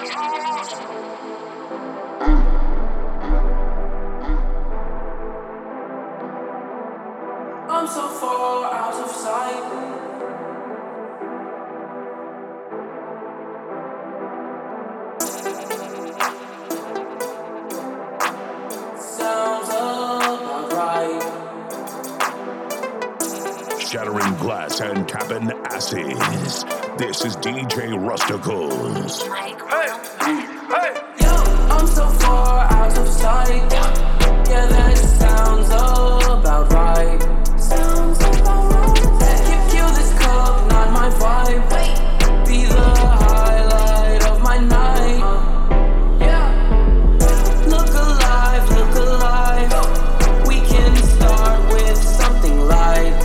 I'm so far out of sight. Sounds about right. Shattering glass and tapping asses. This is DJ Rusticles. Hey, yo, I'm so far out of sight. Yeah, that sounds about right. Sounds about right. Kill this cup, not my vibe. Be the highlight of my night. Yeah. Look alive, look alive. We can start with something light.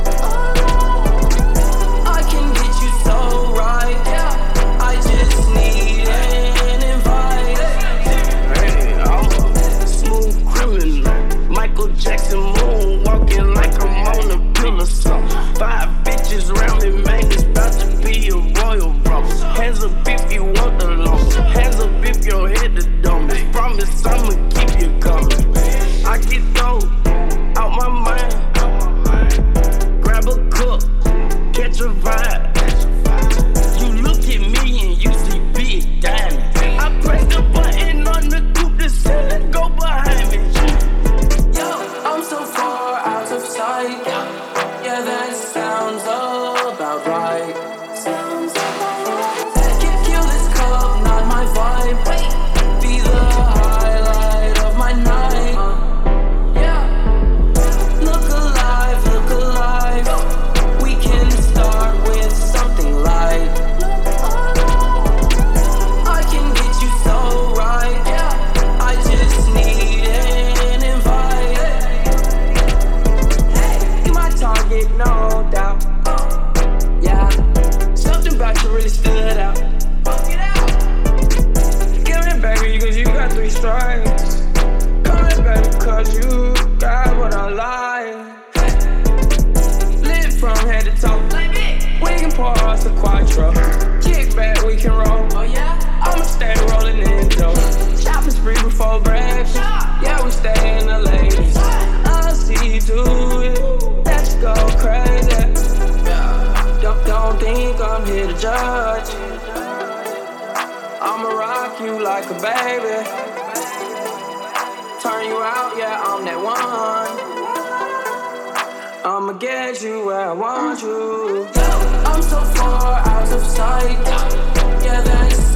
I can get you so right. Yeah. I just need an invite. Hey, I'm a smooth criminal. Michael Jackson moon walking like I'm on a pill or something. 5 bitches around me, man, it's about to be a royal rumble. Hands up if you want the lump. Hands up if your head the dumbest. Promise I'ma keep you coming. I get dope out my mind. Grab a cup, catch a vibe. You look at me and you see big diamonds. I press the button on the coupe, the ceiling go behind me. Yo, I'm so far out of sight. Yeah, that sounds about right. Sounds about right. Kill this cup, not my vibe. Be the highlight of my night. Yeah. Look alive, look alive. We can start with something light. I can get you so right. Yeah. I just need an invite. You my target, no doubt. Yeah. Something about you really stood out. Give me baby, cause you got 3 strikes. Come here, baby, cause you got what I like. Lit from head to toe. We can pour us a quattro. Kick back, we can roll. Oh yeah? I'ma stay rolling in dough. Shopping spree before breakfast. Yeah, we stay in the ladies. I'll see you do it. Let's go crazy. Don't think I'm here to judge. I'ma rock you like a baby. Turn you out, yeah, I'm that one. I'ma get you where I want you. I'm so far out of sight. Yeah, that's